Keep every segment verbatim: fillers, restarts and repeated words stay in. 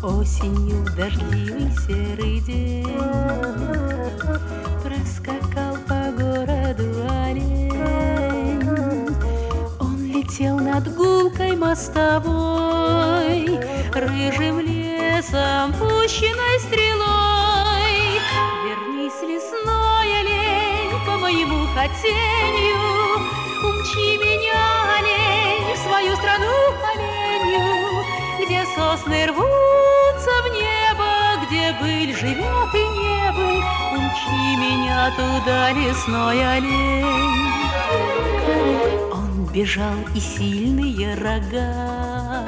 Осенью в дождливый серый день проскакал по городу олень. Он летел над гулкой мостовой, рыжим лесом, пущенной стрелой. Вернись, лесной олень, по моему хотению, умчи меня, олень, в свою страну оленью, где сосны рвутся в небо, где быль живет и не быль. Умчи меня туда, лесной олень. Он бежал, и сильные рога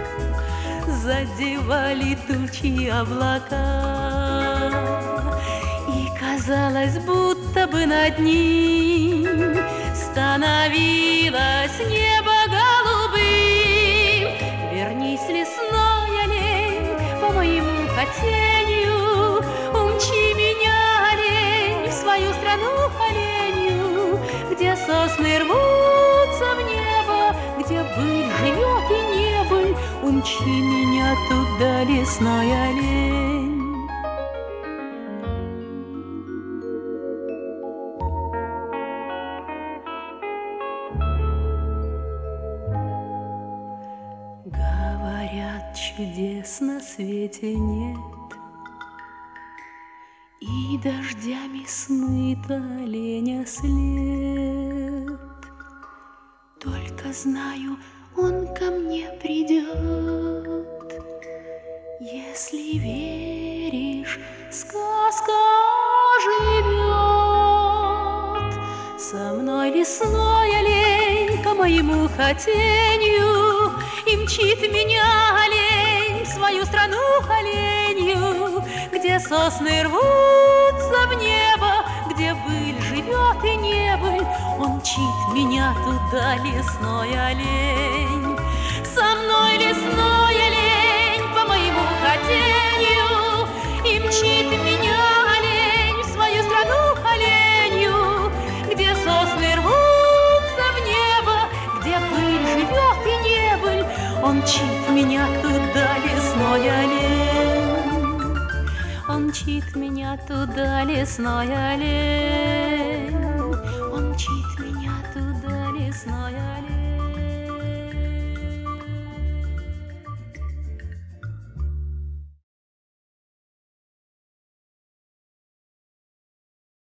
задевали тучи облака, и казалось, будто бы над ним становилось небо голубым. Вернись, лесной олень, по моему хотению, умчи меня, олень, в свою страну оленью, где сосны рвутся в небо, где быль живет и не быль. Умчи меня туда, лесной олень. Говорят, чудес на свете нет, и дождями смыт оленя след. Только знаю, он ко мне придет. Если веришь, сказка живет. Со мной лесной олень по моему хотению, и мчит меня олень в свою страну оленью, где сосны рвутся в небо, где быль живет и не быль. Он мчит меня туда, лесной олень. Со мной лесной олень по моему хотению, и мчит меня олень в свою страну оленью, где сосны рвутся в небо, где быль живет и не быль. Он мчит меня туда, лесной олень. Он мчит меня туда, лесной олень.